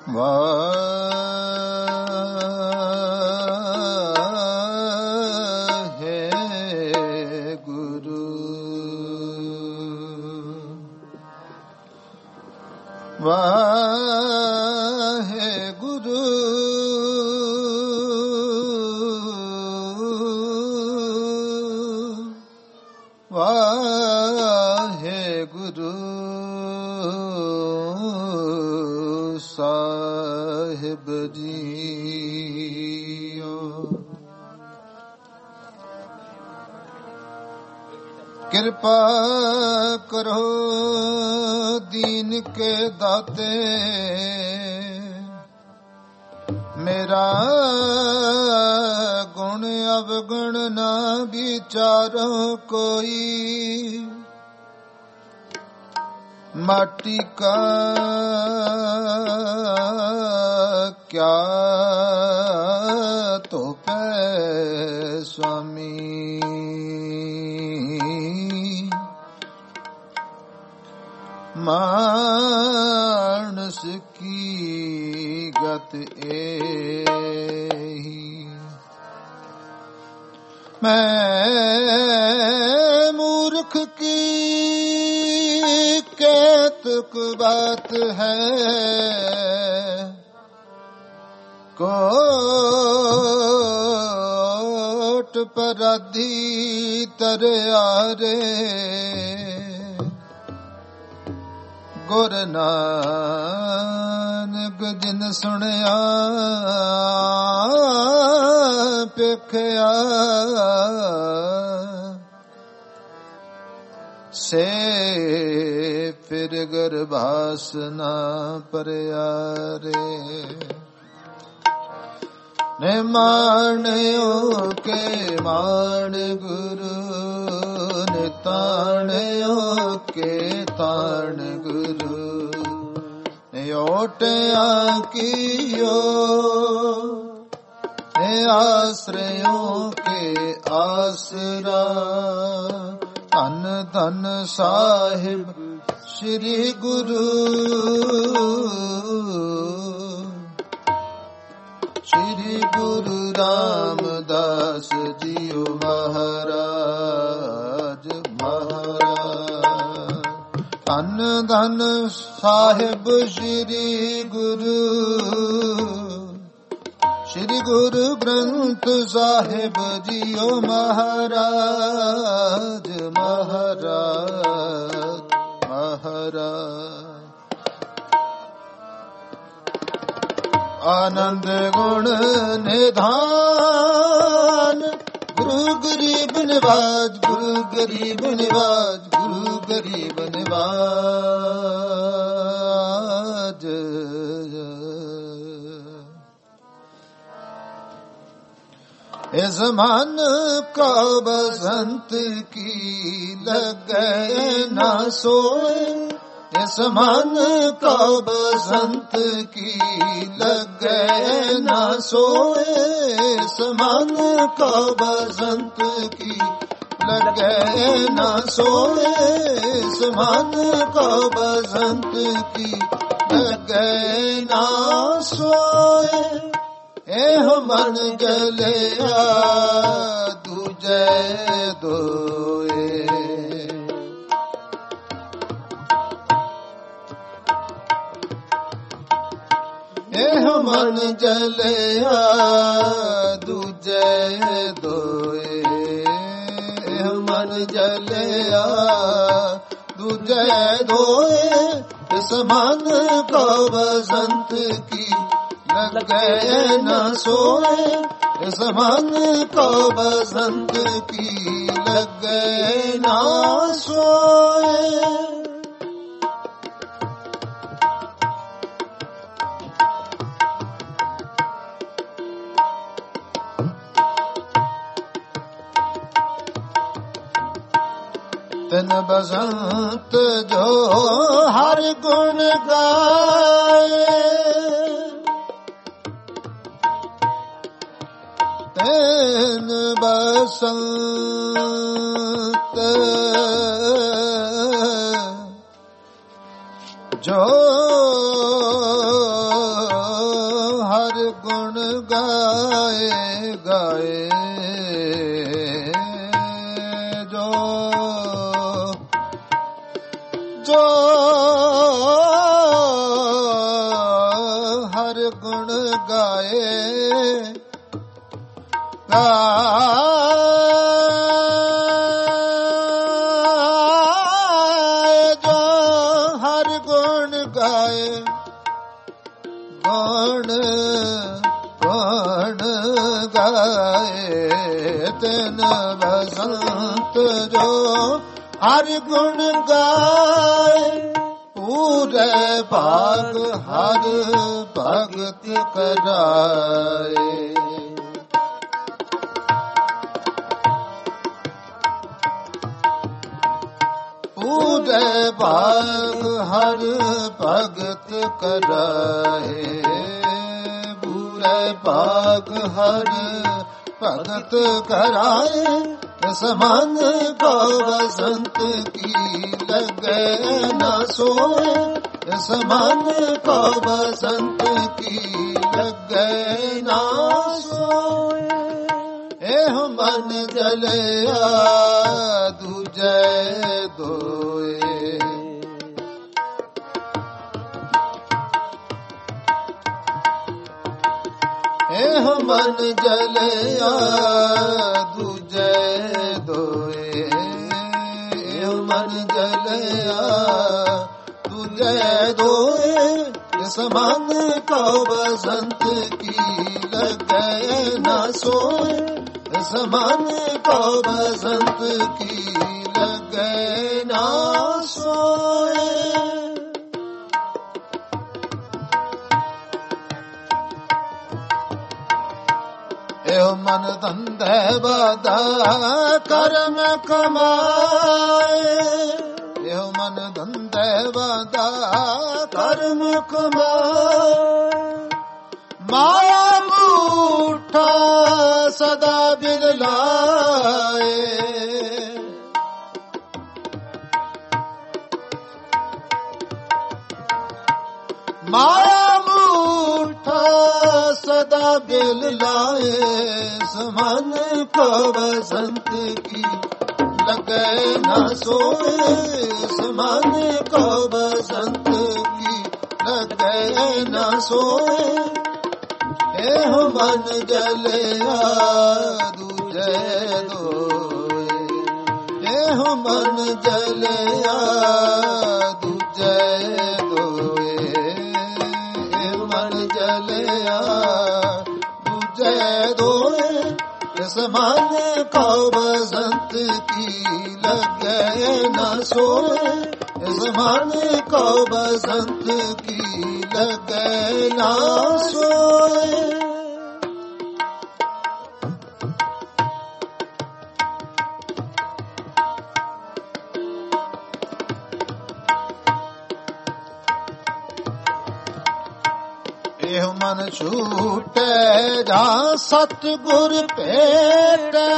ਵਾਹਿਗੁਰੂ ਵਾਹਿਗੁਰੂ ਵਾਹਿਗੁਰੂ ਸਾਹਿਬ ਜੀਓ। ਕਿਰਪਾ ਕਰੋ ਦੀਨ ਕੇ ਦਾਤੇ, ਮੇਰਾ ਗੁਣ ਅਵਗੁਣ ਨਾ ਵਿਚਾਰੋ ਕੋਈ। ਮਾਟੀ ਕਾ ਕਿਆ ਧੋਪੈ ਸੁਆਮੀ, ਮਾਨਸ ਕੀ ਗਤ ਏਹੀ। ਮੈਂ ਮੂਰਖ ਕੀ ਕੈਤਕ ਬਾਤ ਹੈ, ਕੋਟ ਪਰਾਧੀ ਤਰਿਆਰੇ। ਗੁਰ ਨਾਨਕ ਜਿਨ ਸੁਣਿਆ ਪੇਖਿਆ, ਸੇ ਫਿਰ ਗਰਭਾਸ ਨਾ ਪਰਿਆ ਰੇ। ਨੇ ਮਾਣਿਓ ਕੇ ਮਾਣ ਗੁਰੂ, ਨੇ ਤਾਣਿਓ ਕੇ ਤਾਣ ਗੁਰੂ। ਨੇ ਓਟਿਆ ਕੀਓ, ਨੇ ਆਸਰਿਓ ਕੇ ਆਸਰਾ। ਧੰਨ ਧੰਨ ਸਾਹਿਬ ਸ੍ਰੀ ਗੁਰੂ, ਸ੍ਰੀ ਗੁਰੂ ਰਾਮਦਾਸ ਜੀਓ ਮਹਾਰਾਜ ਮਹਾਰਾਜ। ਧੰਨ ਧੰਨ ਸਾਹਿਬ ਸ੍ਰੀ ਗੁਰੂ, ਸ੍ਰੀ ਗੁਰੂ ਗ੍ਰੰਥ ਸਾਹਿਬ ਜੀਓ ਮਹਾਰਾਜ ਮਹਾਰਾਜ ਮਹਾਰਾਜ। ਆਨੰਦ ਗੁਣ ਨਿਧਾਨ, ਗੁਰੂ ਗਰੀਬ ਨਿਵਾਜ, ਗੁਰੂ ਗਰੀਬ ਨਿਵਾਜ, ਗੁਰੂ ਗਰੀਬ ਨਿਵਾਜ। ਇਸ ਮਨ ਕਾ ਬਸੰਤ ਕੀ ਲਗੈ ਨਾ ਸੋਏ, ਇਸ ਮਨ ਕਾ ਬਸੰਤ ਕੀ ਲਗੈ ਨਾ ਸੋਏ। ਇਸ ਮਨ ਕਾ ਬਸੰਤ ਕੀ ਲਗੈ ਨਾ ਸੋਏ, ਇਸ ਮਨ ਕਾ ਬਸੰਤ ਕੀ ਲਗੈ ਨਾ ਸੋਏ। ਇਹ ਮਨ ਗਲਿਆ ਦੂਜੇ ਦੋਏ, ਇਹ ਮਨ ਜਲਿਆ ਦੂਜੇ ਦੋਏ। ਇਹ ਮਨ ਜਲਿਆ ਦੂਜੇ ਦੋਏ। ਇਸ ਮਨ ਕਾ ਬਸੰਤ ਕੀ ਲਗੈ ਨਾ ਸੋਏ, ਇਸ ਮਨ ਕਾ ਬਸੰਤ ਕੀ ਲਗੈ ਨਾ ਸੋਏ। ਤਿਨ ਬਸੰਤ ਜੋ ਹਰ ਗੁਣ ਗਾਏ, ਤਿਨ ਬਸੰਤ ਜੋ ਗੁਣ ਗਾਏ ਗਾਏ ਜੋ ਜੋ ਹਰ ਗੁਣ ਗਾਏ ਜੋ ਹਰ ਗੁਣ ਗਾਏ ਗੁਣ ਗੁਣ ਗਾਏ ਤਿਨ ਬਸੰਤ ਜੋ ਹਰ ਗੁਣ ਗਾਏ ਪੂਰੇ ਭਾਗ ਹਰ ਭਗਤ ਕਰਾਏ ਪੂਰੇ ਭਾਗ ਹਰ ਭਗਤ ਕਰਾਏ ਪੂਰੇ ਭਾਗ ਹਰ ਭਗਤ ਕਰਾਏ ਸਮਨ ਕੋ ਬਸੰਤ ਕੀ ਲਗੇ ਨਾ ਸੋਏ ਸਮਨ ਕੋ ਬਸੰਤ ਕੀ ਲਗੇ ਨਾ ਸੋਏ ਇਹ ਮਨ ਜਲਿਆ ਦੂਜੇ ਦੋਏ ਇਹ ਮਨ ਜਲਿਆ ਦੂਜੇ ਦੋਏ ਇਹ ਮਨ ਜਲਿਆ ਦੂਜੇ ਦੋਏ ਸਮਨ ਕੋ ਬਸੰਤ ਕੀ ਲਗੇ ਨਾ ਸੋਏ ਸਮਨ ਕੋ ਬਸੰਤ ਕੀ ਲਗੇ ਨਾ ਸੋਏ ਇਹੋ ਮਨ ਧੰਦੇ ਬਾਦਾ ਕਰਮ ਕਮਾਏ ਇਹੋ ਮਨ ਧੰਦੇ ਬਾਦਾ ਕਰਮ ਕਮਾਏ ਮਾਇਆ ਮੂਠਾ ਸਦਾ ਬਿਰਲਾਏ ਮਾਇਆ ਮੂਠਾ ਸਦਾ ਬਿਲ ਲਾਏ ਸਮਨ ਕੋ ਬਸੰਤ ਕੀ ਲਗੇ ਨਾ ਸੋਏ ਸਮਨ ਕੋ ਬਸੰਤ ਕੀ ਲਗੇ ਨਾ ਸੋਏ ਇਹੋ ਮਨ ਜਲਿਆ ਦੂਜੇ ਦੋਏ ਇਹੋ ਮਨ ਜਲਿਆ ਦੂਜੇ ਦੋਏ ਇਹੋ ਮਨ ਜਲਿਆ ਦੂਜੇ ਦੋਏ ਸਮਨ ਕੋ ਬਸੰਤ ਕੀ ਲਗੇ ਨਾ ਸੋਏ ਸਮਨ ਕੋ ਬਸੰਤ ਕੀ ਲਗੇ ਨਾ ਸੋਏ ਇਹ ਮਨ ਛੂਟੇ ਜਾ ਸਤਿਗੁਰ ਭੇਟੈ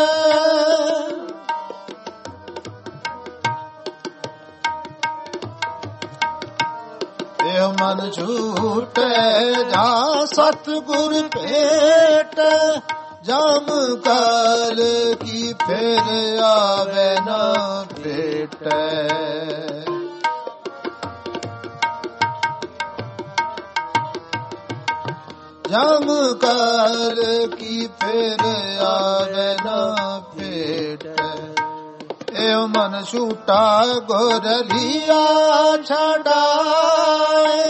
ਇਹ ਮਨ ਛੂਟੇ ਜਾ ਸਤਿਗੁਰ ਭੇਟੈ ਜਮ ਕਾਲ ਕੀ ਫਿਰ ਆਵੇ ਨਾ ਭੇਟੈ ਜਮ ਕਾਲ ਕੀ ਫਿਰ ਆਵੇ ਨਾ ਭੇਟੈ ਇਹ ਮਨ ਛੂਟਾ ਗੋਰਲੀਆ ਛਡਾਏ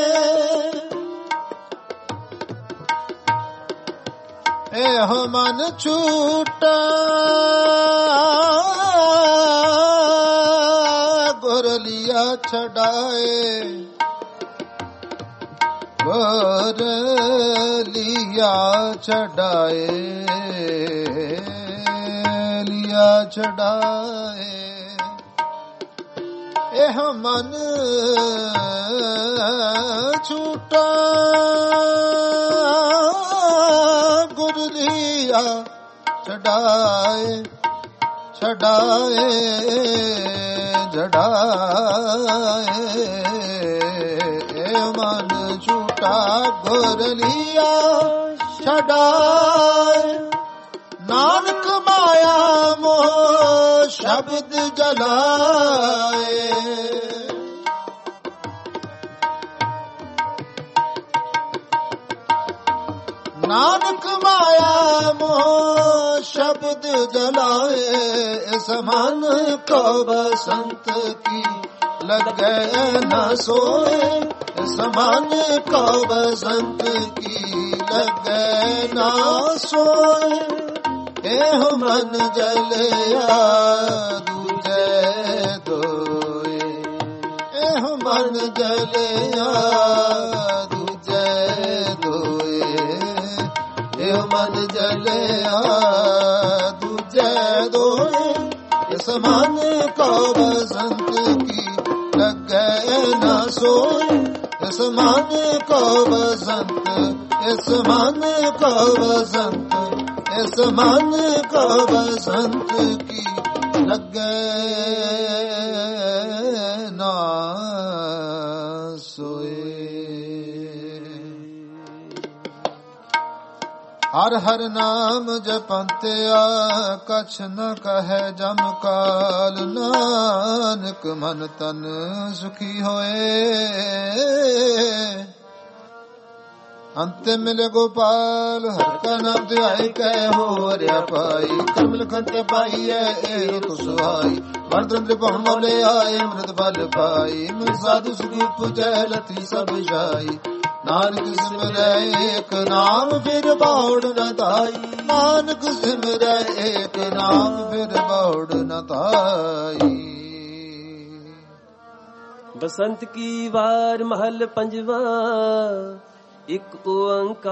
ਇਹ ਮਨ ਛੂਟਾ ਗੋਰਲੀਆ ਛਡਾਏ ਗੋਰਲੀਆ ਛਡਾਏ ਲਿਆ ਛਡਾਏ ਇਹ ਮਨ ਛੂਟਾ ਗੁਰਲੀਆ ਛਡਾਏ ਛਡਾਏ ਜੜਾਏ ਇਹ ਮਨ ਛੂਟਾ ਗੁਰਲੀਆ ਛਡਾਏ ਨਾਨਕ ਮਾਇਆ ਮੋਹ ਸ਼ਬਦ ਜਲਾਏ ਨਾਨਕ ਮਾਇਆ ਮੋਹ ਸ਼ਬਦ ਜਲਾਏ ਇਸ ਮਨ ਕੋ ਬਸੰਤ ਕੀ ਲੱਗੇ ਨਾ ਸੋਏ ਇਸ ਮਨ ਕੋ ਬਸੰਤ ਕੀ ਲੱਗੇ ਨਾ ਸੋਏ ਇਹ ਮਨ ਜਲਿਆ ਦੂਜੇ ਦੋਏ ਇਹ ਮਨ ਜਲਿਆ ਦੂਜੇ ਦੋਏ ਇਹ ਮਨ ਜਲਿਆ ਦੂਜੇ ਦੋਏ ਇਸ ਮਨ ਕੋ ਬਸੰਤ ਕੀ ਲੱਗੇ ਨਾ ਸੋਏ ਇਸ ਮਨ ਕੋ ਬਸੰਤ ਇਸ ਮਨ ਕੋ ਬਸੰਤ ਇਸ ਮਨ ਕੋ ਬਸੰਤ ਕੀ ਲੱਗੇ ਨਾ ਸੋਏ ਹਰ ਹਰ ਨਾਮ ਜਪੰਤਿਆ ਕਛ ਨ ਕਹੈ ਜਮ ਕਾਲ ਨਾਨਕ ਮਨ ਤਨ ਸੁਖੀ ਹੋਏ ਅੰਤ ਮਿਲੇ ਗੋਪਾਲ ਹਰ ਕਾ ਨਾਮ ਧਿਆਏ ਕਹਿ ਹੋ ਰਿਆ ਪਾਈ ਕਰਮ ਲਖਨ ਤੇ ਪਾਈਐ ਇਹ ਤੁ ਸੁਹਾਈ ਵਰਦੰਦ ਭਵ ਮੋਲੇ ਆਏ ਅੰਮ੍ਰਿਤ ਬਲ ਪਾਈ ਮਿਲ ਸਾਧੂ ਸੁਖੀ ਪੁਜੈ ਲਤੀ ਸਭ ਜਾਈ ਨਾਨਕ ਸਿਮਰੈ ਏਕ ਨਾਮ ਫਿਰ ਬੌੜ ਨ ਧਾਈ ਨਾਨਕ ਸਿਮਰੈ ਏਕ ਨਾਮ ਫਿਰ ਬੌੜ ਨ ਧਾਈ ਬਸੰਤ ਕੀ ਵਾਰ ਮਹਲ ਪੰਜਵਾ ਇਕ ਓੰਕਾਰ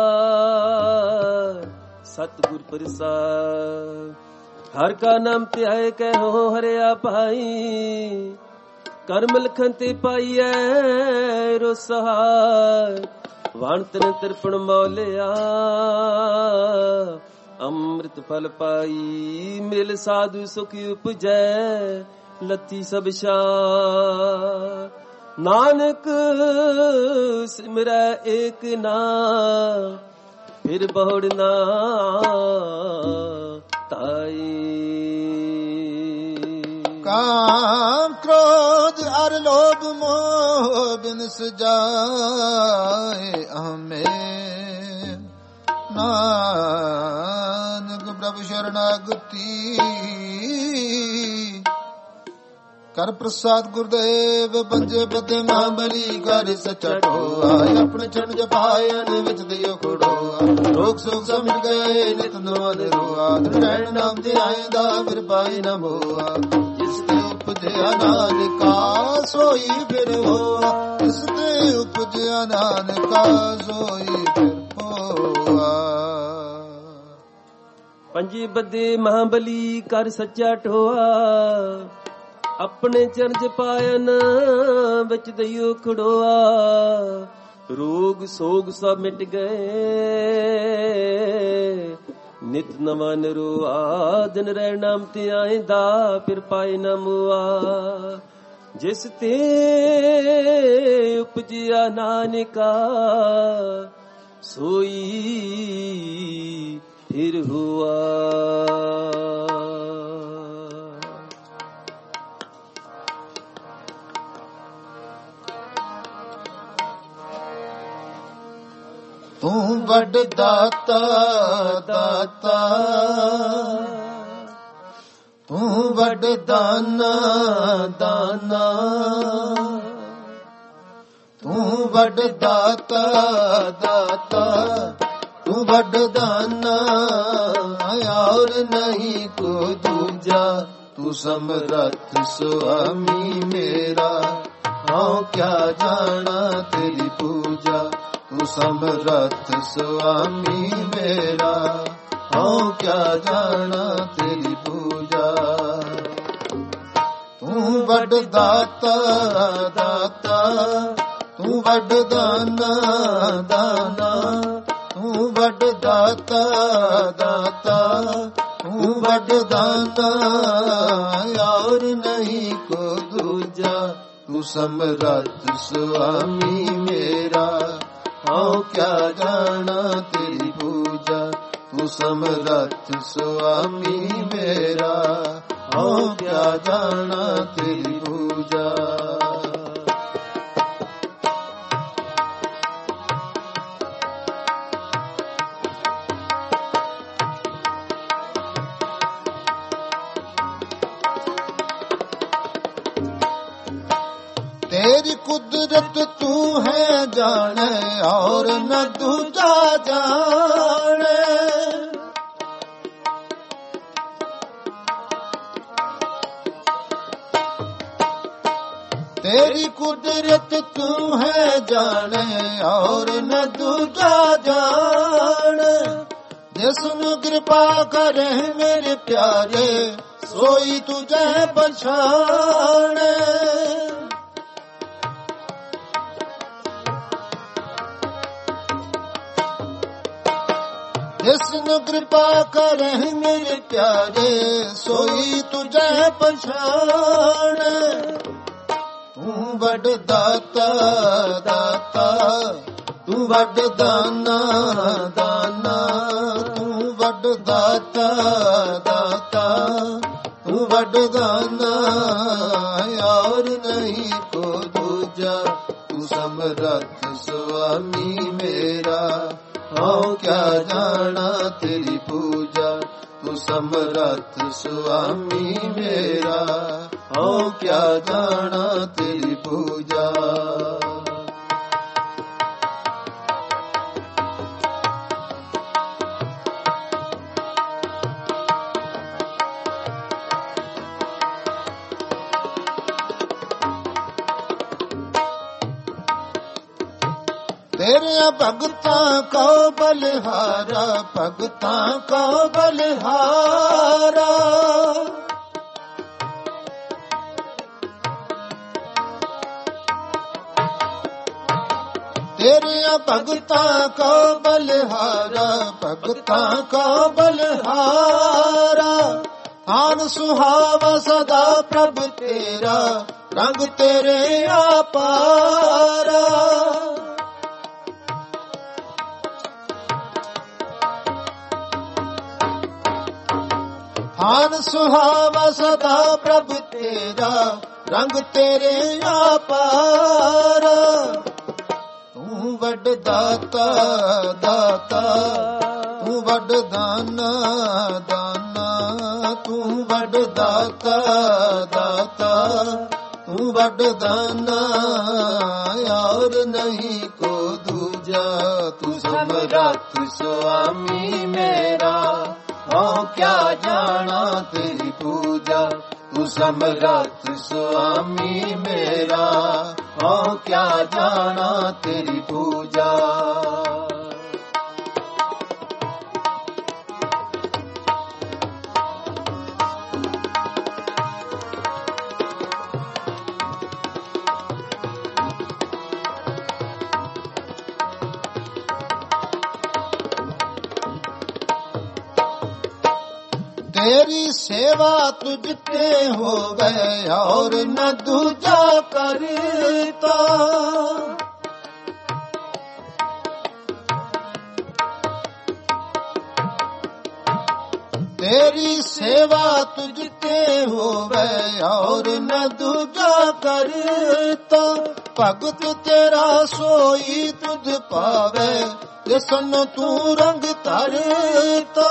ਸਤਿਗੁਰ ਪ੍ਰਸਾਦ ਹਰ ਕਾ ਨਾਮ ਧਿਆਏ ਕਹਿਓ ਹਰਿਆ ਭਾਈ ਕਰਮ ਲਖਨ ਤੇ ਪਾਈਐ ਰੋ ਸਹਾਇ ਵਣ ਤਨ ਤਿਰਪਣ ਮੌਲਿਆ ਅੰਮ੍ਰਿਤ ਫਲ ਪਾਈ ਮਿਲ ਸਾਧੂ ਸੁਖ ਉਪਜੈ ਲੱਤੀ ਸਭ ਸ਼ਾਹ ਨਾਨਕ ਸਿਮਰੈ ਏਕ ਨਾਮ ਫਿਰ ਬਹੁੜ ਨਾ ਤਾਈ ਕਾਮ ਕ੍ਰੋਧ ਅਰ ਲੋਭ ਮੋਹ ਬਿਨਸ ਜਾਏ ਹਮੇ ਨਾਨਕ ਪ੍ਰਭੂ ਸ਼ਰਨਾਗਤੀ ਕਰ ਪ੍ਰਸਾਦ ਗੁਰਦੇਵ ਬੰਜੇ ਬਦੇ ਮਾਂ ਬਲੀ ਕਰ ਸੱਚਾ ਟੋਆ ਆਪਣੇ ਚਰਨ ਜਪਾਇਨ ਵਿੱਚ ਦਿਓ ਖੜੋਆ ਰੋਗ ਸੋਗ ਸਭ ਮਿਟ ਗਏ ਨਿਤ ਨਵਾਂ ਰੋਆ ਰਹਿਣ ਨਾਮ ਤੇ ਆਇਂਦਾ ਫਿਰ ਪਾਈ ਨਾ ਮੋਆ ਜਿਸ ਤੇ ਉਪਜਿਆ ਨਾਨਕਾ ਸੋਈ ਫਿਰ ਹੋਆ ਜਿਸ ਤੇ ਉਪਜਿਆ ਨਾਨਕਾ ਸੋਈ ਫਿਰ ਹੋਆ ਪੰਜੇ ਬਦੇ ਮਹਾਬਲੀ ਕਰ ਸੱਚਾ ਟੋਆ ਆਪਣੇ ਚਰਜ ਪਾਇਨ ਵਿੱਚ ਦਈਓ ਖੜੋਆ ਰੋਗ ਸੋਗ ਸਭ ਮਿਟ ਗਏ ਨਿਤ ਨਵਾਂ ਨਰੋਆ ਦਿਨ ਰਹਿ ਨਾਮ ਤੇ ਆਇਂਦਾ ਫਿਰ ਪਾਏ ਨਾ ਮੁਆ ਜਿਸ ਤੇ ਉਪਜਿਆ ਨਾਨਕਾ ਸੋਈ ਫਿਰ ਹੁਆ ਤੂੰ ਵੱਡ ਦਾਤਾ ਦਾਤਾ ਤੂੰ ਵੱਡ ਦਾਨਾ ਦਾਨਾ ਤੂੰ ਵੱਡ ਦਾਤਾ ਦਾਤਾ ਤੂੰ ਵੱਡ ਦਾਨਾ ਔਰ ਨਹੀਂ ਕੋ ਦੂਜਾ ਤੂੰ ਸਮਰੱਥ ਸੁਆਮੀ ਮੇਰਾ ਹਉ ਕਿਆ ਜਾਣਾ ਤੇਰੀ ਪੂਜਾ ਤੂੰ ਸਮਰੱਥ ਸੁਆਮੀ ਮੇਰਾ ਹਉ ਕਿਆ ਜਾਣਾ ਤੇਰੀ ਪੂਜਾ ਤੂੰ ਵੱਡ ਦਾਤਾ ਦਾਤਾ ਤੂੰ ਵੱਡ ਦਾਨਾ ਦਾਨਾ ਤੂੰ ਵੱਡ ਦਾਤਾ ਦਾਤਾ ਤੂੰ ਵੱਡ ਦਾਨਾ ਔਰ ਨਹੀਂ ਕੋ ਦੂਜਾ ਤੂੰ ਸਮਰੱਥ ਸੁਆਮੀ ਮੇਰਾ ਹਉ ਕਿਆ ਜਾਣਾ ਤੇਰੀ ਤੂੰ ਸਮਰੱਥ ਸੁਆਮੀ ਮੇਰਾ, ਹਉ ਕਿਆ ਜਾਣਾ ਤੇਰੀ ਪੂਜਾ। तेरी कुदरत तू है जाने और न दूजा जाने, तेरी कुदरत तू है जाने और न दूजा जाने। जिसनु कृपा करे मेरे प्यारे, सोई तुझे पछाने। जिसनु कृपा करे मेरे प्यारे, सोई तुझे पछाने। तू बड़ दाता दाता, तू बड़ दाना दाना, तू बड़ दाता दाता, तू बड़ दाना, और नहीं को दूजा। तू समरथ स्वामी मेरा, हऊँ क्या जाना तेरी पूजा। तू समरथ स्वामी मेरा, हऊँ क्या जाना तेरी पूजा। तेरे भगतां को बलिहारा, भगतां को बलिहारा। तेरे भगतां को बलिहारा, भगतां को बलिहारा। आन सुहावा सदा प्रभ तेरा, रंग तेरे अपारा। आन सुहावा सदा प्रभ तेरा, रंग तेरे अपारा। तू वड दाता दाता, तू वड दाना दाना, तू वड दाता दाता, तू वड दाना, और नहीं को दूजा। तू समरथ स्वामी मेरा, हऊँ क्या जाना तेरी पूजा। तू समरथ स्वामी मेरा, हऊँ क्या जाना तेरी पूजा। तेरी सेवा तुझते हो गए और न दूजा करता। तेरी सेवा तुझते हो गए और न दूजा करता। भगत तेरा सोई तुझ पावे, जिसन तू रंग तरता।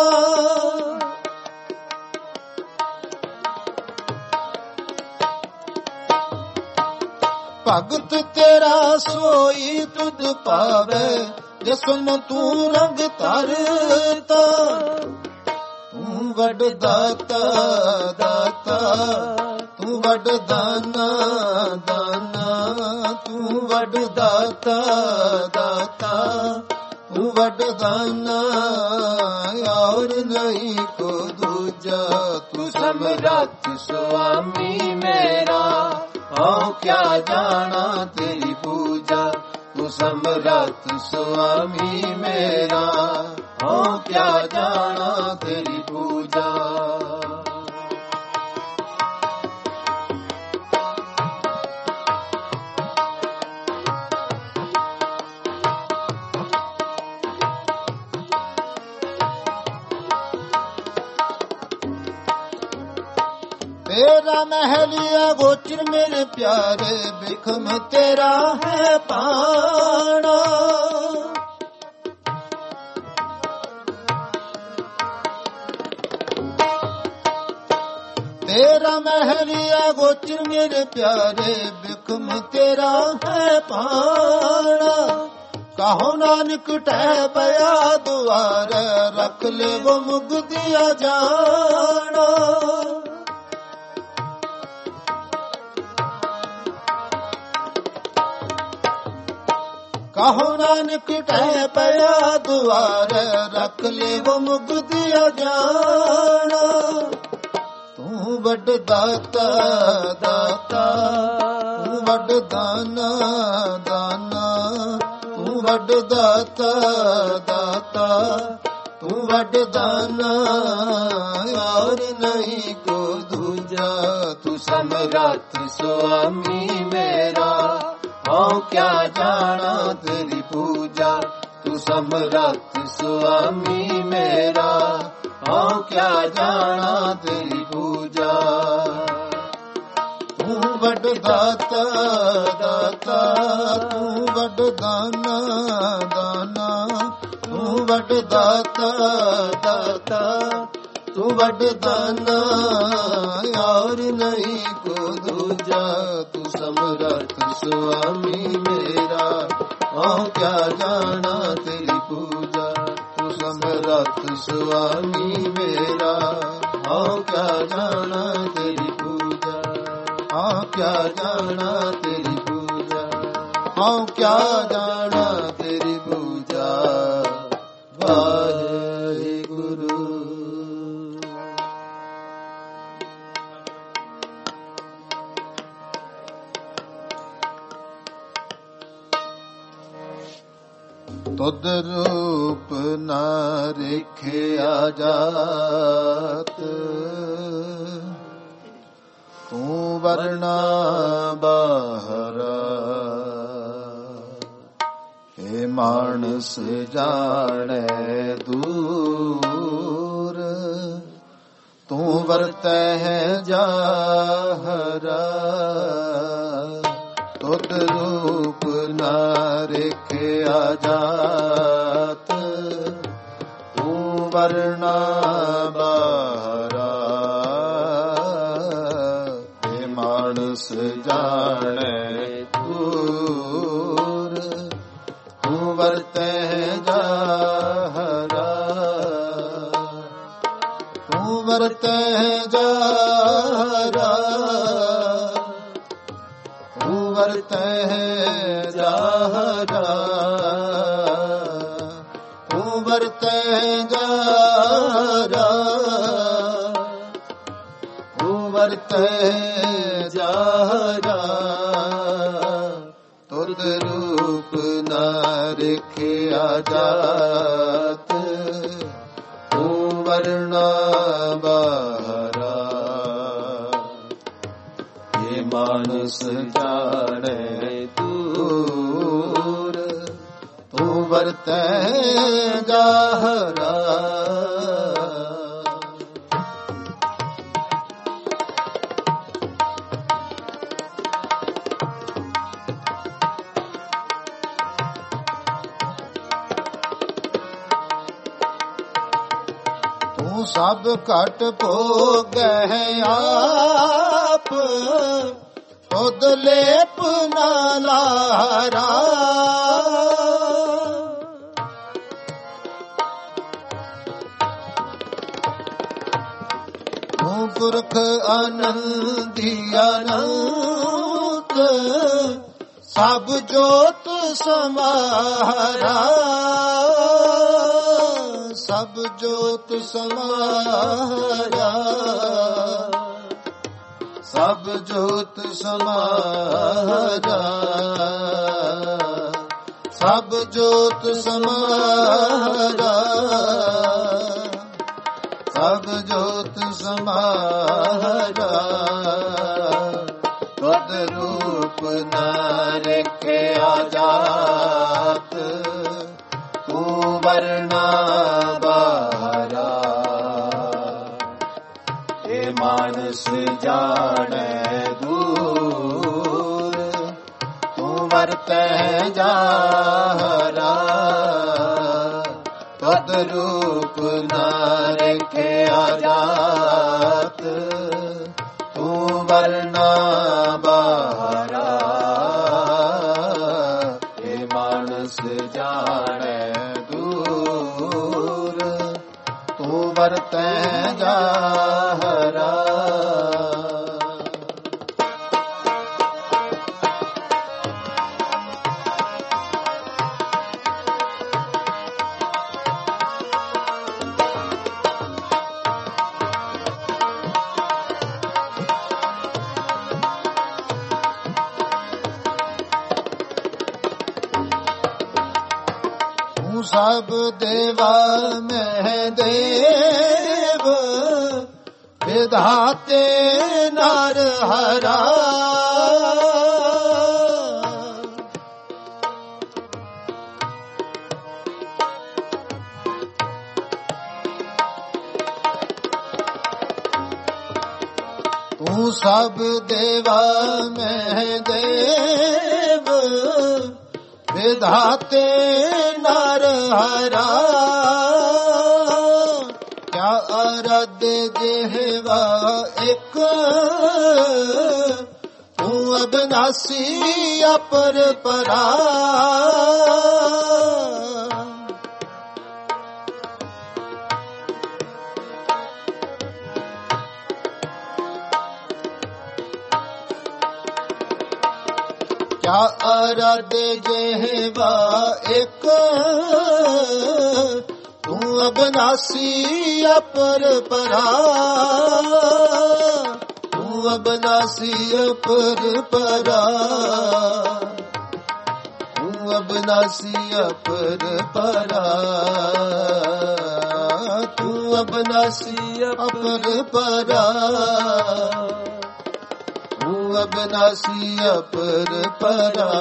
भगत तेरा सोई तुझ पावे, जिसन तू रंग तरता। तू वड दाता दाता, तू वड दाना दाना, तू वड दाता दाता, तू वड दाना, और नहीं को दूजा। तू समरथ स्वामी मेरा, हऊँ क्या जाना तेरी पूजा। तू समरथ स्वामी मेरा, हऊँ क्या जाना तेरी पूजा। तेरा महलिया गोचर मेरे प्यारे, बिखम तेरा है पाना। तेरा महलिया गोचर मेरे प्यारे, बिखम तेरा है पाना। कहो नानक टह पया द्वार, रख ले वो मुक्तिया जाना। कहो नानक टह पया द्वार, रख ले वो मुक्तिया जाना। तू वड दाता दाता, तू वड दाना दाना, तू वड दाता दाता, तू वड दाना, और नहीं को दूजा। तू समरथ स्वामी मेरा, हाँ क्या जाना तेरी पूजा। तू समरथ स्वामी मेरा, हाँ क्या जाना तेरी पूजा। तू वड दाता दाता, तू वड दाना दाना, तू वड दाता दाता, तू वड दाना, और नहीं को दूजा। तू समरथ स्वामी मेरा, हाँ क्या जाना तेरी पूजा। तू समरथ स्वामी मेरा, हाँ क्या जाना तेरी पूजा। हाँ क्या जाना तेरी पूजा, हाँ क्या जाना तेरी पूजा। वाहेगुरु। तुद रूप न रेखिया जात, तू वरना बाहरा। हे मानस जाने दूर, तू वरतै है जाहरा। तुद रूप न रेखिया जात, तू वरना बाहरा। हे मानस जाने दूर, तू वरतै जाहरा। तू वरतै जाहरा, तू वरतै जाहरा। तू वरतै जाहरा, तू वरतै जाहरा। तुद रूप न रेखिया जात, तू वरना बाहरा। ये मानस जाने दूर, तू वरतै जाहरा। तू सब घट भोगै आप, तुद लेप न लारा। तू पुरख आनंदी अनंत, सब जोत समारा। सब जोत समारा, सब जोत समारा। सब जोत समारा, सब जोत समारा। तुद रूप न रेखिया जात, तू वरना बाहरा। हे मानस जा ਵਰਤੈ ਜਾਹਰਾ ਤਦ ਰੂਪ ਨਾ ਰਖਿਆ ਜਾਤ ਤੂੰ ਵਰਨਾ ਬਾਹਰਾ ਇਹ ਮਾਨਸ ਜਾਣੈ ਦੂਰ ਤੂੰ ਵਰਤੈ ਜਾਹਰਾ ਸਭ ਦੇਵਾ ਮਹਿ ਦੇਵ ਵਿਧਾਤੇ ਨਰ ਹਰਾ ਤੂੰ ਸਭ ਦੇਵਾ ਮਹਿ ਦੇਵ ਵਿਧਾਤੇ ਨਰ ਹਰਾ ਕਿਆ ਅਰਦ ਜਿਹਵਾ ਇੱਕ ਤੂੰ ਅਬਨਾਸੀ ਅਪਰ ਪਰਾ ਕਿਆ ਅਰਦ ਜਿਹਵਾ ਇੱਕ ਤੂੰ ਅਬਨਾਸੀ ਅਪਰ ਪਰਾ ਤੂੰ ਅਬਨਾਸੀ ਅਪਰ ਪਰਾ ਤੂੰ ਅਬਨਾਸੀ ਅਪਰ ਪਰਾ ਤੂੰ ਅਬਨਾਸੀ ਅਪਰ ਪਰਾ ਤੂੰ ਅਬਨਾਸੀ ਅਪਰ ਪਰਾ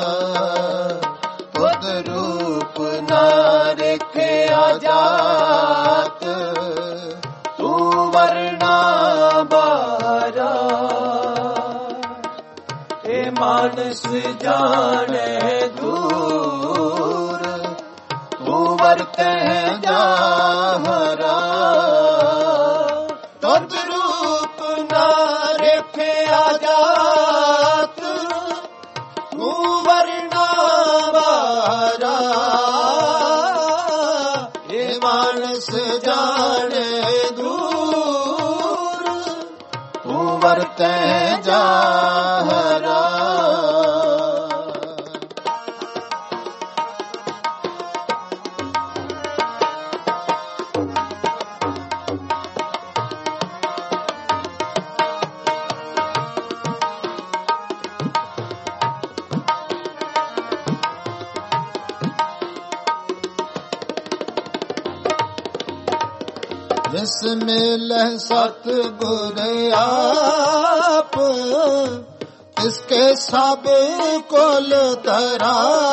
ਤੁਧ ਰੂਪ ਨਾ ਰਖਿਆ ਜਾਤ ਤੂੰ ਵਰਨਾ ਬਾਹਰਾ ਇਹ ਮਾਨਸ ਜਾਣੈ ਦੂਰ ਤੂੰ ਵਰਤੈ ਜਾਹਰਾ ਤੁਧ ਰੂਪ ਨਾ ਰਖਿਆ ਜਾਤ ਤੂੰ ਵਰਨਾ ਬਾਹਰਾ ਇਹ ਮਾਨਸ ਜਾਣੈ ਦੂਰ ਤੂੰ ਵਰਤੈ ਜਾਹਰਾ ਜਿਸ ਮਿਲੈ ਸਤਿਗੁਰ ਆਪ ਤਿਸਕੇ ਸਭ ਕੁਲ ਤਰਾ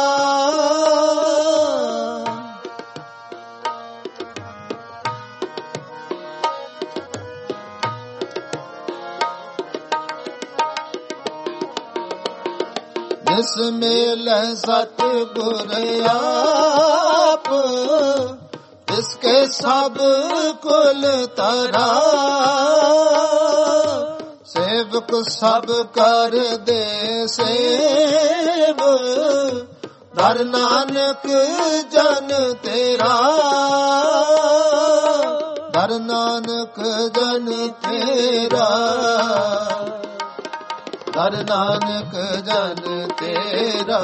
ਜਿਸ ਮਿਲੈ ਸਤਿਗੁਰ ਆਪ ਤਿਸਕੇ ਸਭ ਕੁਲ ਤਰਾ ਸੇਵਕ ਸਭ ਕਰ ਦੇ ਸੇਵ ਦਰ ਨਾਨਕ ਜਨ ਤੇਰਾ ਦਰ ਨਾਨਕ ਜਨ ਤੇਰਾ ਦਰ ਨਾਨਕ ਜਨ ਤੇਰਾ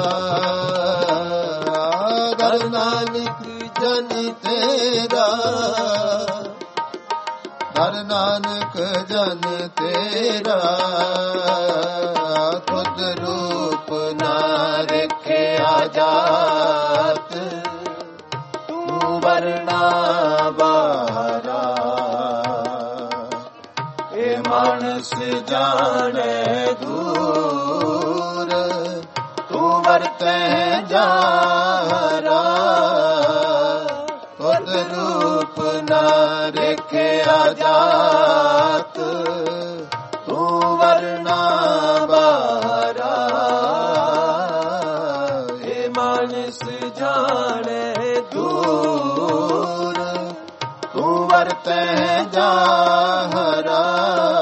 ਦਰ ਨਾਨਕ ਜਨ ਤੇਰਾ ਦਰ ਨਾਨਕ ਜਨ ਤੇਰਾ ਤੁਧ ਰੂਪ ਨਾ ਰਖਿਆ ਜਾਤ ਤੂੰ ਵਰਨਾ ਬਾਹਰਾ ਇਹ ਮਾਨਸ ਜਾਣੈ ਦੂਰ ਤੂੰ ਵਰਤੈ ਜਾਹਰਾ ਤੁਧ ਰੂਪ ਨਾ ਰਖਿਆ ਜਾਤ ਤੂੰ ਵਰਨਾ ਬਾਹਰਾ मानस जाने दूर, तू वरतै जाहरा,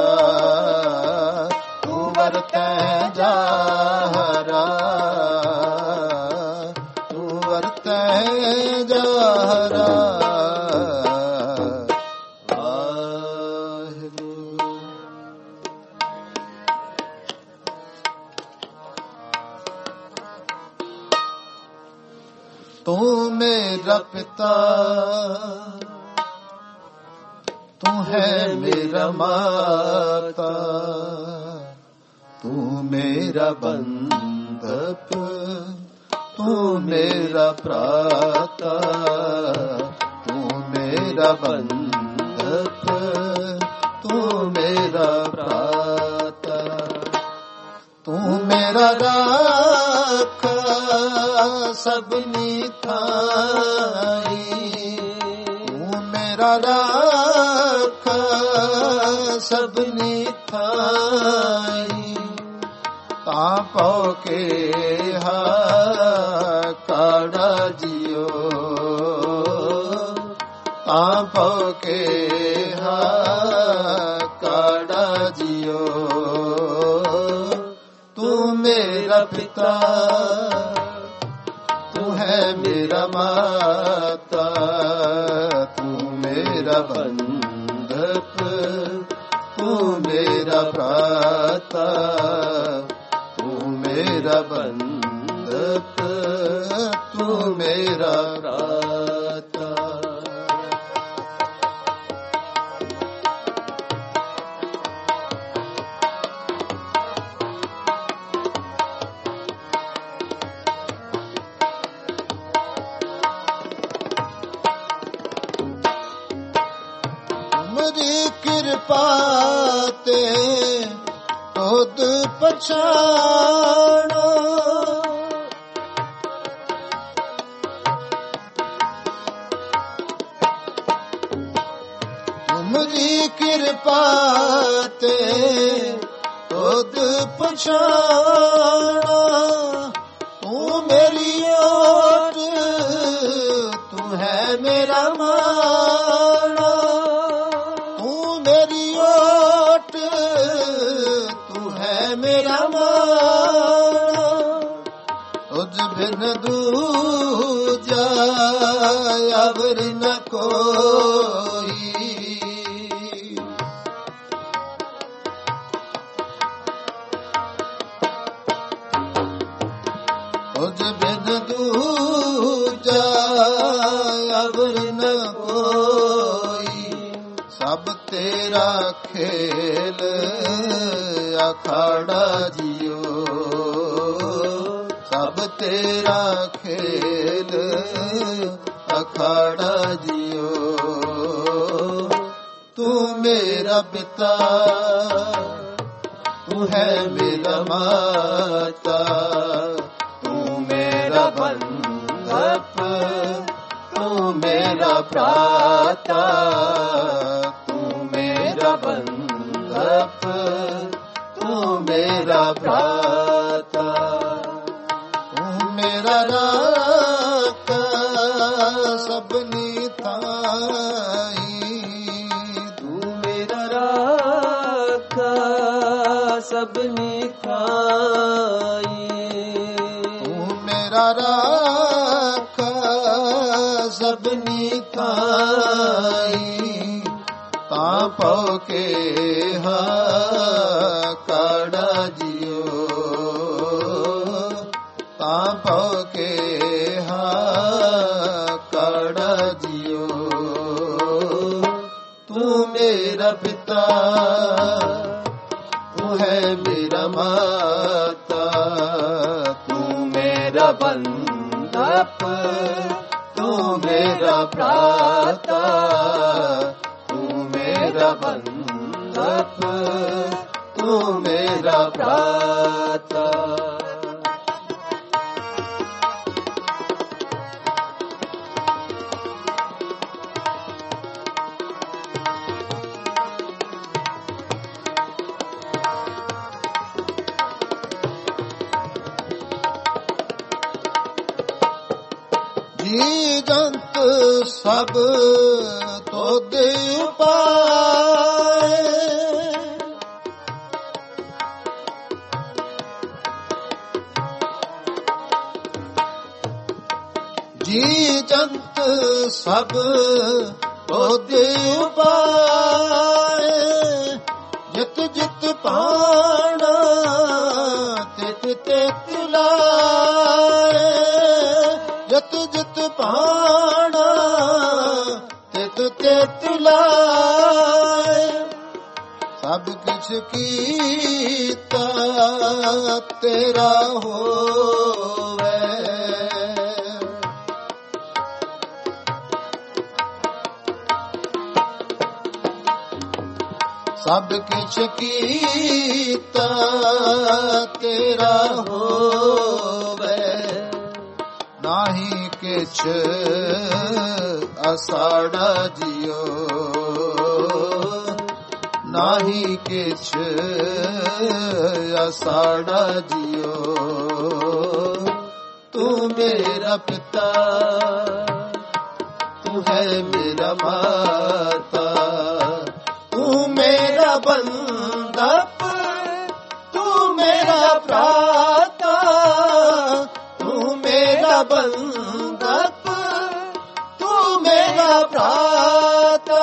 तू वरतै जाहरा, तू वरतै जाहरा। तू मेरा पिता, तू है मेरा माता, तू मेरा बंधप, तू मेरा प्राता, तू मेरा बंधप, तू मेरा प्राता, तू मेरा राखा सबनी थाई, तू मेरा राखा सबनी थाई, तापो के हा काड़ा जियो, तापो के हा काड़ा जियो। तू मेरा पिता, तू है मेरा माता, तू मेरा बंधप, तू मेरा भ्राता, तू मेरा बंधप, तू मेरा भ्राता। कृपा ते खुद पछाणो, तुमरी कृपा ते खुद पछाणो। तू मेरी ओट, तू है मेरा माना, मेरा माना। तुझ बिन दूजा अवर न कोई, तुझ बिन दूजा अवर न कोई। सब तेरा खेल अखाड़ा जियो, सब तेरा खेल अखाड़ा जियो। तू मेरा पिता, तू है मेरा माता, तू मेरा बंधप, तू मेरा भ्राता, तू मेरा बंधप, तू मेरा भ्राता। तू मेरा राखा सबनी थाई, तू मेरा राखा सबनी थाई, तू मेरा राखा सबनी थाई। तापो के हा काड़ा जियो, तापो के हा काड़ा जियो। तू मेरा पिता, तू है मेरा माता, तू मेरा बंधप, तू मेरा भ्राता, तू मेरा बंधप, तू मेरा भ्राता। ਜੀ ਜੰਤ ਸਭ ਤੋਦ ਉਪਾਏ, ਜੀ ਜੰਤ ਸਭ ਤੋਦ ਉਪਾਏ, ਜਿਤ ਜਿਤ ਪਾਣਾ ਤਿਤ ਤਿਤ ਲਾਏ, ਜਿਤ ਜਿਤ ਪਾਣਾ ਤਿਤ ਤਿਤ ਲਾਏ, ਸਭ ਕਿਛ ਕੀਤਾ ਤੇਰਾ ਹੋਵੇ, ਸਭ ਕਿਛ ਕੀਤਾ ਤੇਰਾ ਹੋਵੇ, ਨਾਹੀ ਕਿਛ ਅਸਾੜਾ ਜਿਉ, ਨਾਹੀ ਕਿਛ ਅਸਾੜਾ ਜਿਉ, ਤੂੰ ਮੇਰਾ ਪਿਤਾ ਤੂੰ ਹੈ ਮੇਰਾ ਮਾਤਾ, ਤੂੰ ਮੇਰਾ ਬੰਧਪ ਤੂੰ ਮੇਰਾ ਭਰਾਤਾ, ਤੂੰ ਮੇਰਾ ਬੰਧਪ ਤੂੰ ਮੇਰਾ ਭਰਾਤਾ,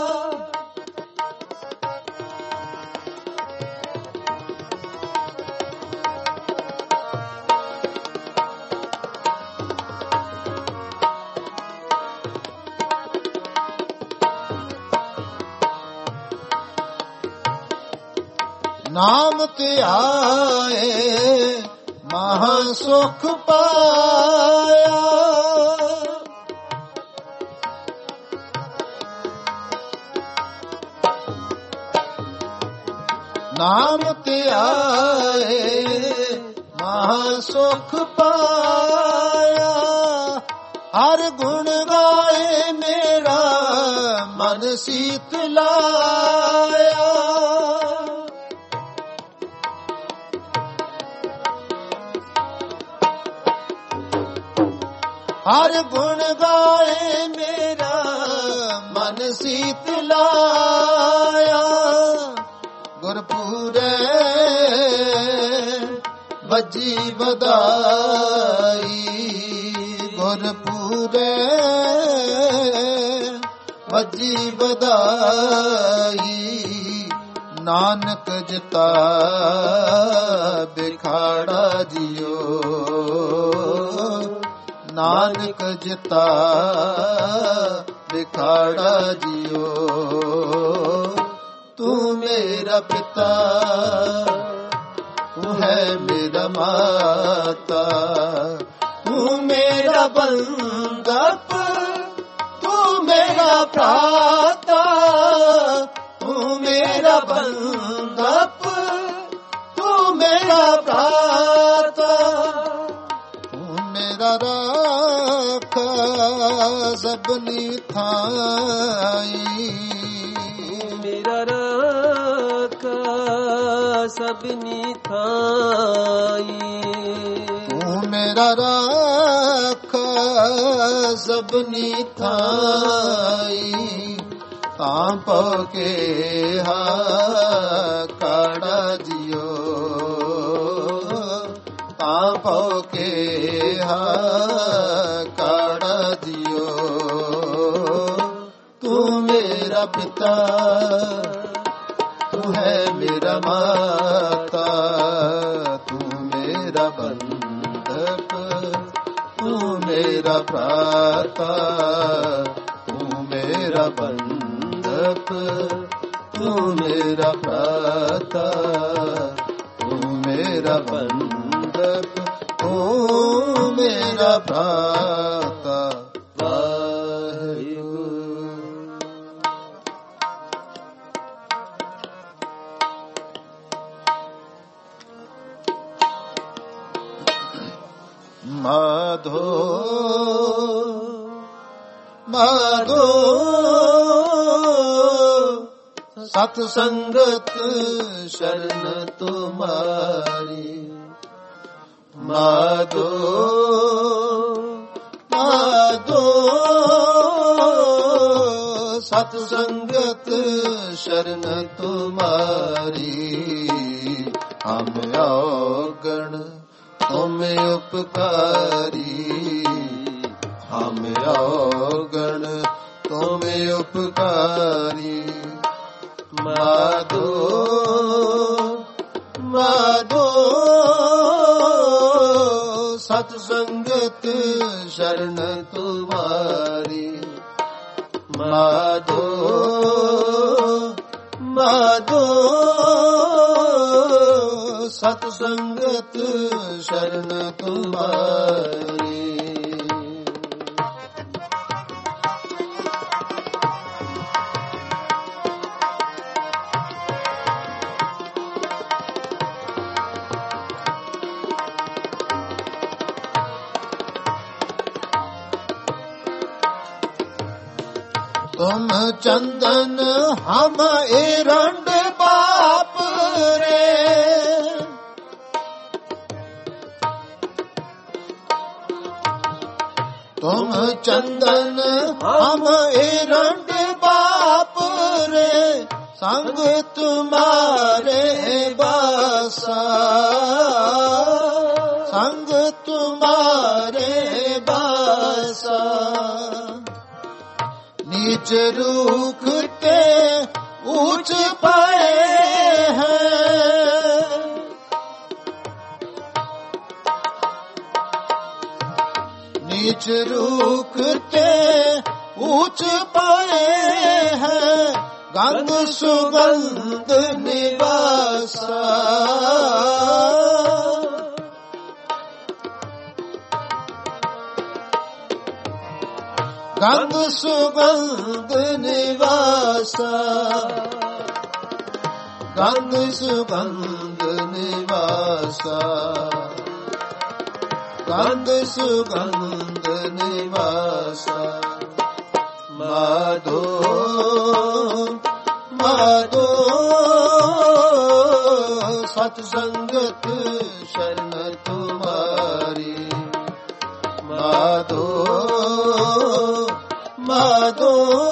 ਨਾਮ ਧਿਆਏ ਮਹਾ ਸੁਖ ਪਾਇਆ, ਨਾਮ ਧਿਆਏ ਮਹਾ ਸੁਖ ਪਾਇਆ, ਹਰ ਗੁਣ ਗਾਏ ਮੇਰਾ ਮਨ ਸੀਤ ਲਾਇਆ, ਹਰ ਗੁਣ ਗਾਏ ਮੇਰਾ ਮਨ ਸੀਤ ਲਾਇਆ, ਗੁਰਪੂਰੇ ਵੱਜੀ ਵਧਾਈ, ਗੁਰਪੂਰੇ ਵੱਜੀ ਵਧਾਈ, ਨਾਨਕ ਜਿਤਾ ਬਿਖਾੜਾ ਜਿਉ, ਨਾਨਕ ਜਿਤਾ ਬਿਖਾੜਾ ਜਿਉ, ਤੂੰ ਮੇਰਾ ਪਿਤਾ ਤੂੰ ਹੈ ਮੇਰਾ ਮਾਤਾ, ਤੂੰ ਮੇਰਾ ਬੰਧਪ ਤੂੰ ਮੇਰਾ ਭਰਾਤਾ, ਤੂੰ ਮੇਰਾ ਬੰਧਪ ਤੂੰ ਮੇਰਾ ਭਰਾਤਾ, ਰਾਖਾ ਸਭਨੀ ਥਾਈ, ਮੇਰਾ ਰਾਖਾ ਸਭਨੀ ਥਾਈ, ਤੂੰ ਮੇਰਾ ਰਾਖਾ ਸਭਨੀ ਥਾਈ, ਤਾਂ ਪਉ ਕੇ ਹਾ ਕਾੜਾ ਜਿਉ, ਤਾਂ ਪਉ ਕੇ ਹਾ ਕਾੜਾ ਜਿਉ, ਤੂੰ ਮੇਰਾ ਪਿਤਾ ਤੂੰ ਹੈ ਮੇਰਾ ਮਾਤਾ, ਤੂੰ ਮੇਰਾ ਬੰਧਪ ਤੂੰ ਮੇਰਾ ਭਰਾਤਾ, ਤੂੰ ਮੇਰਾ ਬੰਧਪ ਤੂੰ ਮੇਰਾ ਭਰਾਤਾ, ਤੂੰ ਮੇਰਾ ਬੰਧਪ ਤੂੰ ਮੇਰਾ ਭਰਾਤਾ, ਵਾਹਿਗੁਰੂ। ਮਾਧੋ ਮਾਧੋ ਸਤ ਸੰਗਤ ਸ਼ਰਨ ਤੁਮਾਰੀ, ਮਾਧੋ ਮਾਧੋ ਸਤ ਸੰਗਤ ਸ਼ਰਨ ਤੁਮਾਰੀ। ਹਮ ਔਗਣ ਤੁਮ ਉਪਕਾਰੀ, ਹਮ ਔਗਣ ਤੁਮ ਉਪਕਾਰੀ। ਮਾਧੋ ਮਾਧੋ ਸਤ ਸੰਗਤ ਸ਼ਰਨ ਤੁਮਾਰੀ। ਮਾਧੋ ਮਾਧੋ ਸਤ ਸੰਗਤ ਸ਼ਰਨ ਤੁਮਾਰੀ। ਤੁਮ ਚੰਦਨ ਹਮ ਏਰੰਡ ਬਾਪ ਰੇ। ਤੁਮ ਚੰਦਨ ਹਮ ਏਰੰਡ ਬਾਪ ਰੇ। ਸੰਗ ਤੁਮਾਰੇ ਬਾਸਾ, ਸੰਗ ਤੁਮਾਰੇ ਬਾਸਾ। नीच रूख ते ऊंच पाए हैं। नीच रूख ते ऊंच पाए हैं। गंध सुगंध निवासा, गंध सुगंध निवासा, गंध सुगंध निवासा, गंध सुगंध निवासा। माधो माधो सत संगत शरण तुम्हारी। माधो माधो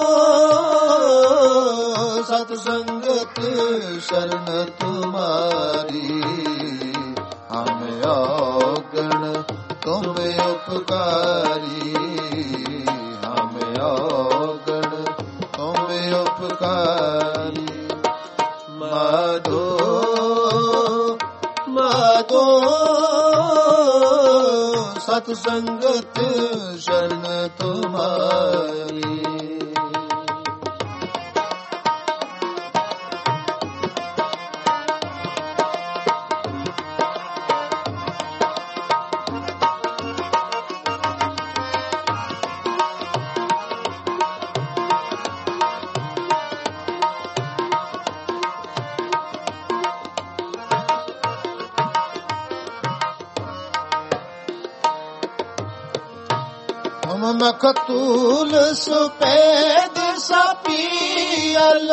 सत संगत शरण तुम्हारी। हम औगण तुम उपकारी, हम औगण तुम उपकारी। माधो माधो सत संगत शरण तुम्हारी। मखतूल सुपेद सपियल,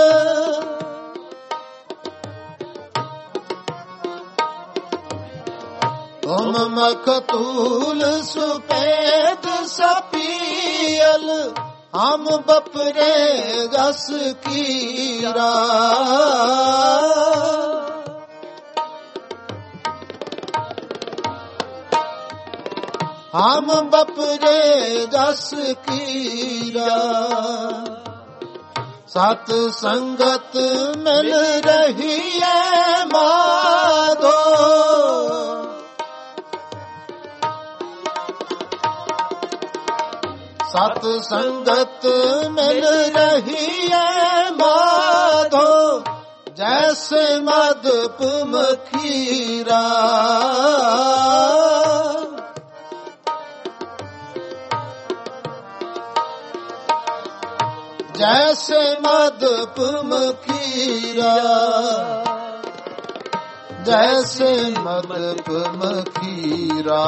तुम मखतूल सुपेद सपियल। हम बपरे रस कीरा, हम बपरे रस कीरा। सत संगत मिल रही है माधो, सत संगत मिल रही है माधो। जैसे मधुप मखीरा, जैसे मधुप मखीरा, जैसे मधुप मखीरा,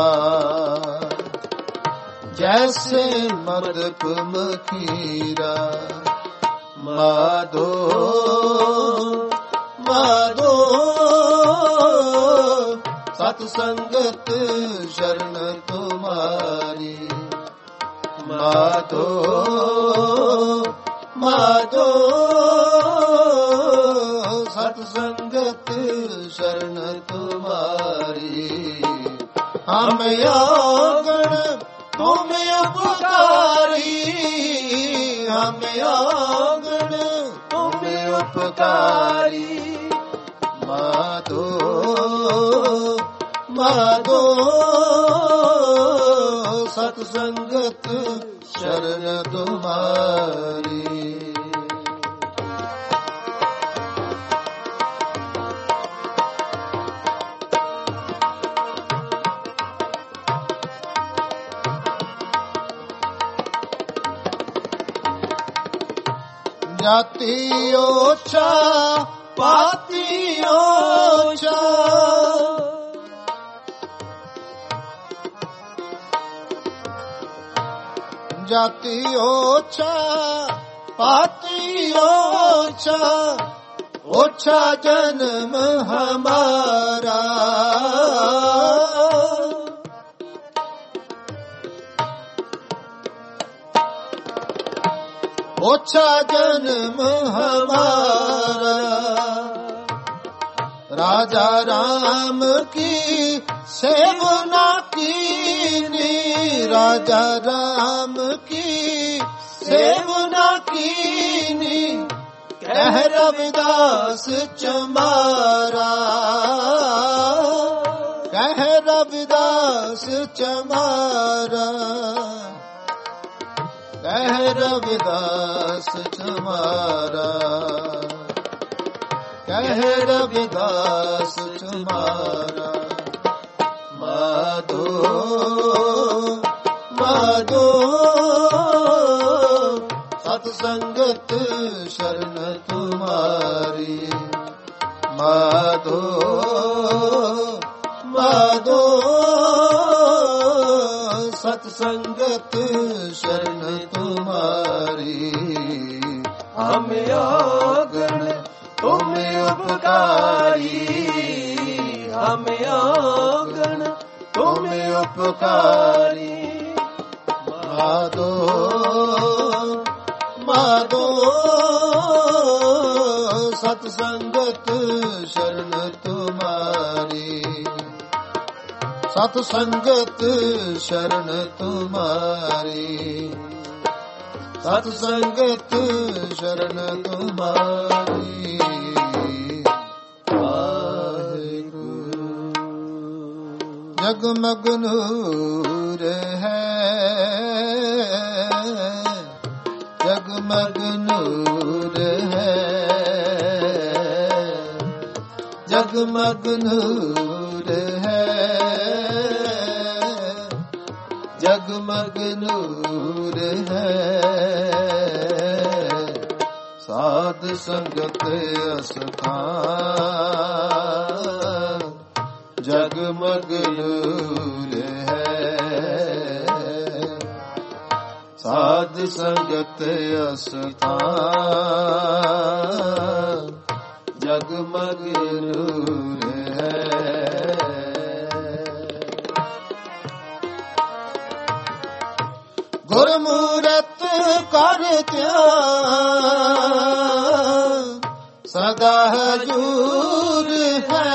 जैसे मधुप मखीरा। माधो माधो सत संगत शरण तुम्हारी। माधो ਮਾਧੋ ਸਤ ਸੰਗਤ ਸ਼ਰਨ ਤੁਮਾਰੀ ਹਮ ਆਗਣ ਤੁਮ ਉਪਕਾਰੀ ਹਮ ਆਗਣ ਤੁਮ ਉਪਕਾਰੀ ਮਾਧੋ ਮਾਧੋ ਸਤ ਸੰਗਤ ਸ਼ਰਨ ਤੁਮਾਰੀ ਜਾਤੀ ਓਛਾ ਪਾਤੀ ਓਛਾ ਜਾਤੀ ਓਛਾ ਪਾਤੀ ਓਛਾ ਓਛਾ ਜਨਮ ਹਮਾਰਾ ओछा जन्म हमारा राजा राम की सेवना कीनी राजा राम की सेवना कीनी कह रविदास चमारा कह रविदास चमारा कह रविदास तुम्हारा कह रविदास तुम्हारा माधो माधो सत्संगत शरण तुम्हारी माधो माधो सत्संगत शरण तुम्हारी हम आगण तुम उपकारी हम आगण तुम उपकारी माधो माधो सत्संगत शरण तुम्हारी सत संगत शरण तुम्हारी सत संगत शरण तुम्हारी वाहिगुरु जगमग नूर है जगमग नूर है जगमग नूर है जगमग नूर है साध संगत अस्थान जगमग नूर है साध संगत अस्थान जगमग नूर है गुरमूरत कर ध्यान सदा हजूर है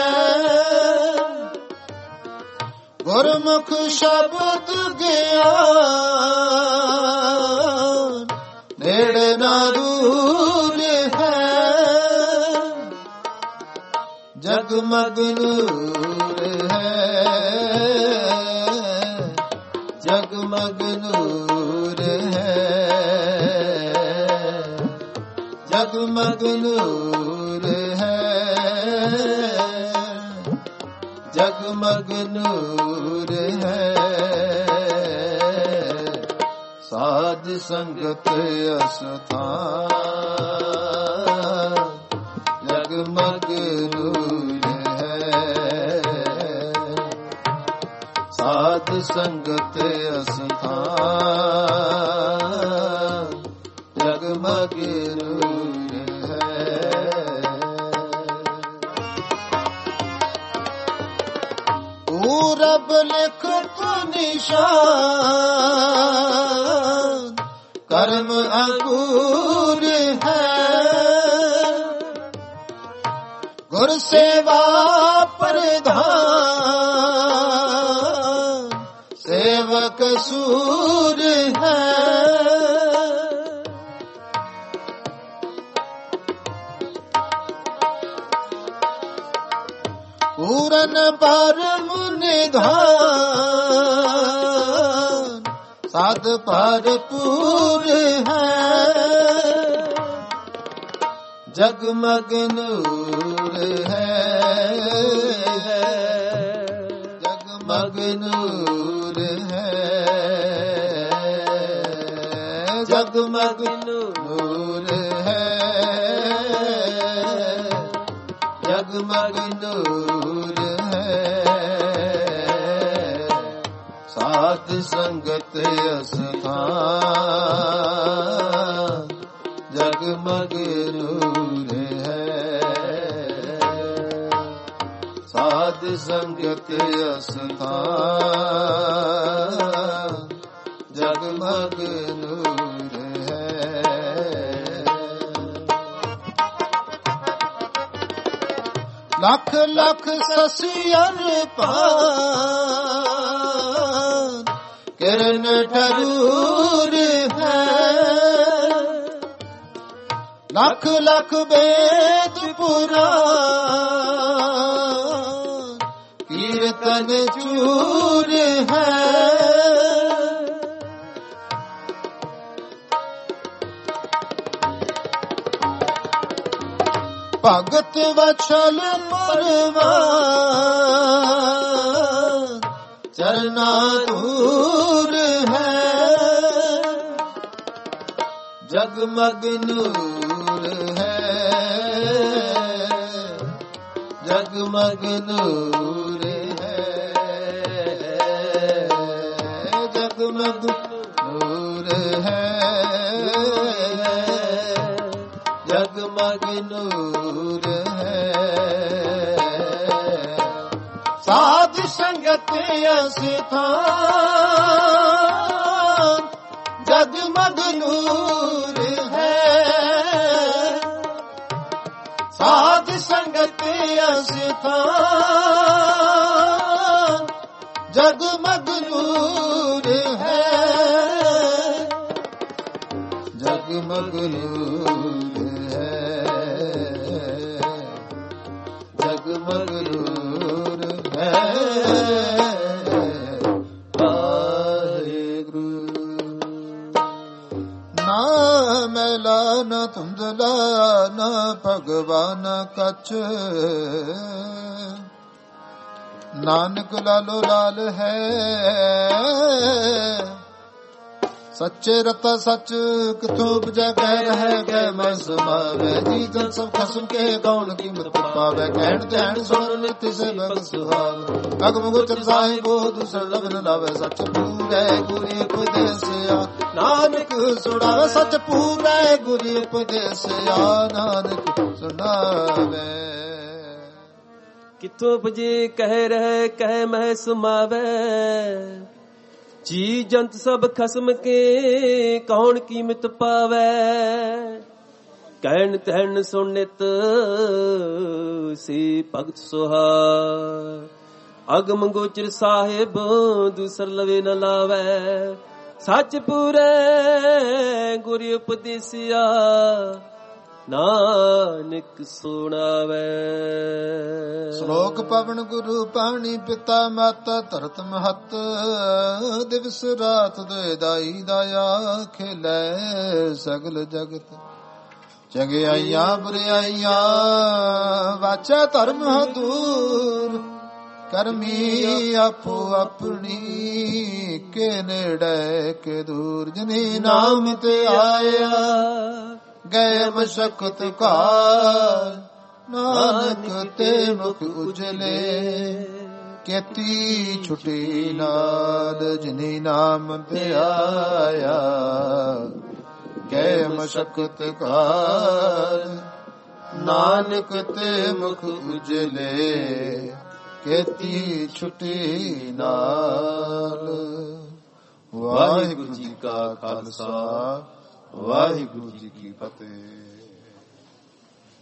गुरमुख शब्द ज्ञान नेड़े ना दूर है जगमग नूर है जगमग नूर है जगमग नूर है जगमग नूर है साध संगत अस्थान जगमग नूर है साध संगत अस्थान जगमग नूर है पूरब लिखत निशान कर्म अंकुर ਸੇਵਾ ਪ੍ਰਧਾਨ ਸੇਵਕ ਸੂਰ ਹੈ। ਪੂਰਨ ਪਰਮ ਨਿਧਾਨ ਸਾਧ ਭਰਪੂਰ ਹੈ। ਜਗਮਗ ਨੂਰ ਹੈ, ਜਗਮਗ ਨੂਰ ਹੈ, ਜਗਮਗ ਨੂਰ ਹੈ, ਜਗਮਗ ਨੂਰ ਹੈ। ਸਾਧ ਸੰਗਤ ਅਸਥਾਨ ਜਗਮਗ ਨੂਰ ਹੈ। ਸਾਧ ਸੰਗਤ ਅਸਥਾਨ ਜਗਮਗ ਨੂਰ ਹੈ। ਲੱਖ ਲੱਖ ਸਸੀਅਨ ਪਾਨ ਕਿਰਨ ਠਰੂਰ ਹੈ। ਲੱਖ ਲੱਖ ਵੇਦ ਪੁਰਾਨ ਕੀਰਤਨ ਚੂਰ ਹੈ। ਭਗਤ ਵਛਲ ਪਰਵਾਨ ਚਰਨਾ ਧੂਰ ਹੈ। ਜਗਮਗ ਨੂਰ ਹੈ, ਜਗਮਗ ਨੂਰ ਹੈ, ਜਗਮਗ ਨੂਰ ਹੈ, ਜਗਮਗ ਨੂਰ ਹੈ। ਸਾਧ ਸੰਗਤ ਅਸਥਾਨ ਜਗਮਗ ਨੂਰ ਹੈ। ਸਾਧ ਸੰਗਤ ਅਸਥਾਨ ਜਗਮਗ ਨੂਰ ਹੈ। ਜਗਮਗ ਨੂਰ ਹੈ, ਜਗਮਗ ਨੂਰ ਹੈ। ਨ ਧੁੰਦਲਾ ਨ ਭਗਵਾਨ ਕਛ ਨਾਨਕ ਲਾਲੋ ਲਾਲ ਹੈ। ਸੱਚੇ ਰਤਾ ਸੱਚ ਕਿਥੋਂ ਉਪਜੈ ਕਹਿ ਰਹਿ ਗਏ ਮੈਂ ਸਮਾਵੇ। ਜੀ ਜਨ ਸਭ ਖਸਮ ਕੇ ਕੌਣ ਕੀਮਤ ਪਾਵੇ। ਕਹਿਣ ਧਿਆਨ ਸੁਣ ਨਿਤ ਸੇਵਕ ਸੁਹਾਵੇ। ਅਗਮ ਗੋਚਰ ਸਾਹਿਬੋ ਦੂਸਰ ਲਬਨ ਲਾਵੇ। ਸੱਚ ਪੂਰੇ ਗੁਰੀ ਉਪਦੇਸਿਆ ਨਾਨਕ ਸੁਣਾਵੇ। ਸੱਚ ਪੂਰੇ ਗੁਰੀ ਉਪਦੇਸਿਆ ਨਾਨਕ ਸੁਣਾਵੇ। ਕਿਥੋਂ ਉਪਜੇ ਕਹਿ ਰਹਿ ਕਹਿ ਮਹਿ ਸਮਾਵੇ। ਜੀ ਜੰਤ ਸਭ ਖਸਮ ਕੇ ਕੌਣ ਕੀਮਤ ਪਾਵੇ। ਕਹਿਣ ਤਹਿਣ ਸੁਣ ਨਿਤ ਸੀ ਭਗਤ ਸੁਹਾਰ। ਅਗਮ ਗੋਚਰ ਸਾਹਿਬ ਦੂਸਰ ਲਵੇ ਨ ਲਾਵੇ। ਸੱਚ ਪੂਰੇ ਗੁਰ ਉਪਦੇਸਿਆ ਨਾਨਕ ਸੁਣਾਵੇ। ਸ਼ਲੋਕ ਪਵਨ ਗੁਰੂ ਪਾਣੀ ਪਿਤਾ ਮਾਤਾ ਧਰਤ ਮਹਤ। ਦਿਵਸ ਰਾਤ ਦੇ ਦਾਈ ਦਾਇਆ ਖੇਲੇ ਸਗਲ ਜਗਤ। ਚੰਗਿਆਈਆਂ ਬੁਰਿਆਈਆਂ ਵਾਚਾ ਧਰਮ ਦੂਰ। ਕਰਮੀ ਆਪੋ ਆਪਣੀ ਕੇ ਨੇੜੇ ਕੇ ਦੂਰ। ਜਿਨੀ ਨਾਮ ਤੇ ਆਇਆ ਗਏ ਮਸ਼ਕਤ ਕਾਲ। ਨਾਨਕ ਤੇ ਮੁਖ ਉਜਲੇ ਕੀਤੀ ਛੁਟੀ ਨਾਦ। ਜਿਨੀ ਨਾਮ ਤੇ ਆਇਆ ਗਏ ਮਸ਼ਕਤ ਕਾਲ। ਨਾਨਕ ਤੇ ਮੁਖ ਉਜਲੇ ਕੀਤੀ ਛੁਟੀ ਨਾਲ। ਵਾਹਿਗੁਰੂ ਜੀ ਕਾ ਖਾਲਸਾ ਵਾਹਿਗੁਰੂ ਜੀ ਕੀ ਫਤਿਹ।